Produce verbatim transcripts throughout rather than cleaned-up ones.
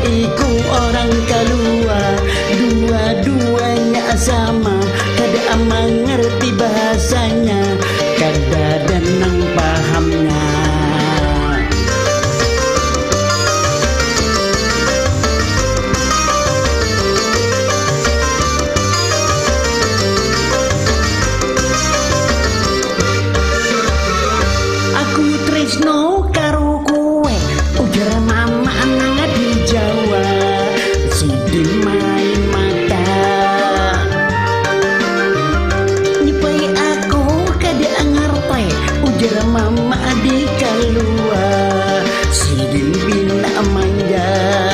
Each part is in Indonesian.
iku orang keluar, dua-duanya sama, kada mengerti bahasanya, kada danang pahamnya. Aku tresno karo kowe, ujar mama nang di Jawa, sidi main mata. Nyepai aku kada ngerti, ujar mama di keluar, sidin bina manja.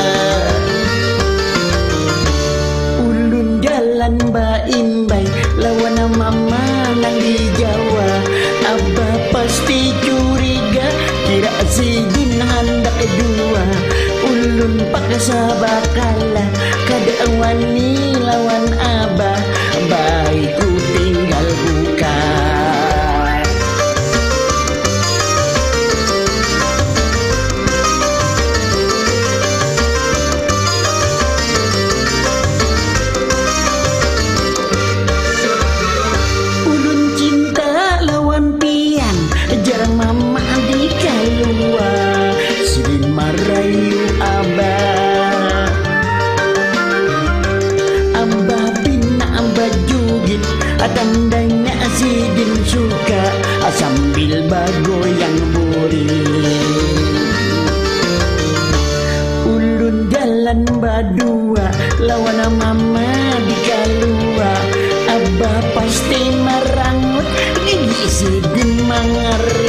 Ulun jalan baimbai, lawan mama nang di Jawa, abah pasti curiga, kira sidin hendak dua. Ulun paksa bakala, kada wani lawan abah, baikku tinggal buka. Ulun cinta lawan pian, jarang mama di keluar, sidin marayu abah. Abah bina abah jugit, tandanya sidin suka, sambil bagoyang buri. Ulun jalan badua, lawan mama di keluar, abah pasti merangut, gigi sidin mangar.